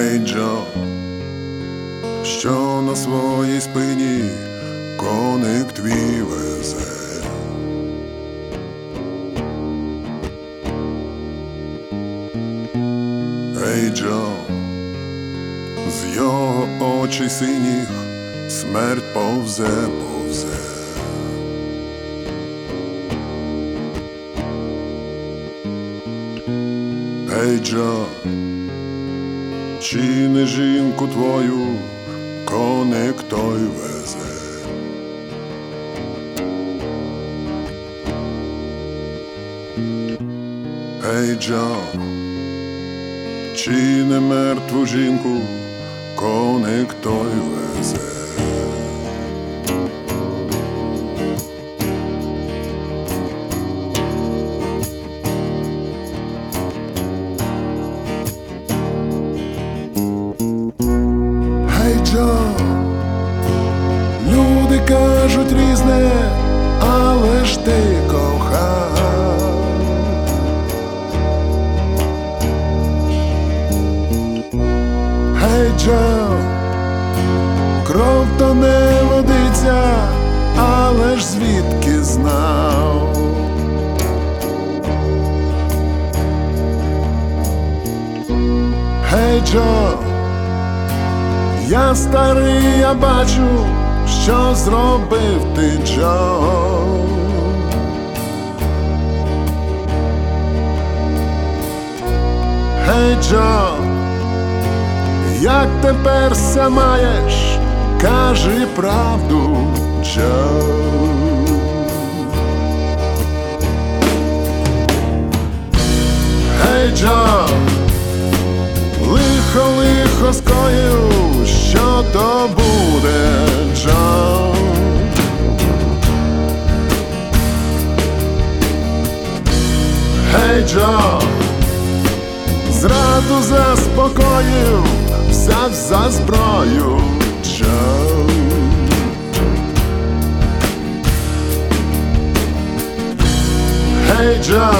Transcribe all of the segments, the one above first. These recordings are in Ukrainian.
Ей, Джо, що на своїй спині коник твій везе. Ей, Джо, з його очей синіх смерть повзе, повзе. Ей, Джо, чи не жінку твою коник той везе? Ей, Джо, чи не мертву жінку коник той везе? Джо, люди кажуть різне, але ж ти кохав. Гей, Джо, кров то не водиться, але ж звідки знав? Гей, Джо, я старий, я бачу, що зробив ти, Джо. Гей, Джо, як тепер ся маєш, кажи правду, Джо. Гей, Джо, лихо скоїв, що то буде, Джо? Гей, Джо, зраду заспокоїв, взяв за зброю, Джо. Гей, Джо,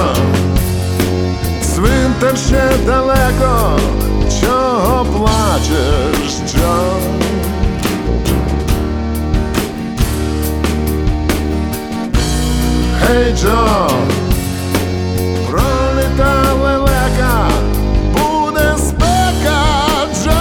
цвинтар ще далеко, чого плачеш, Джо? Гей, Джо, пролітала лелека, буде спека, Джо.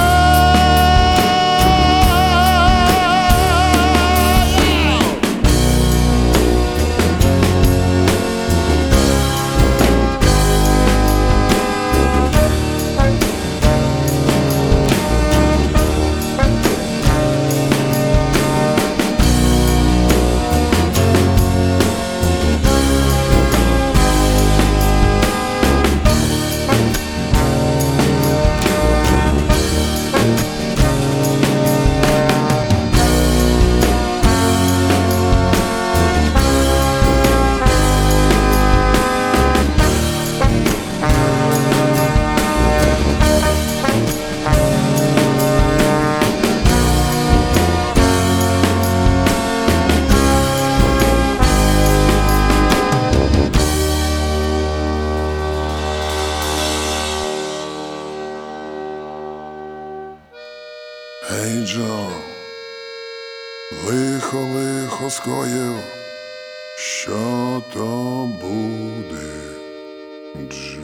Ей, Джо, лихо скоїв, що то буде, Джо?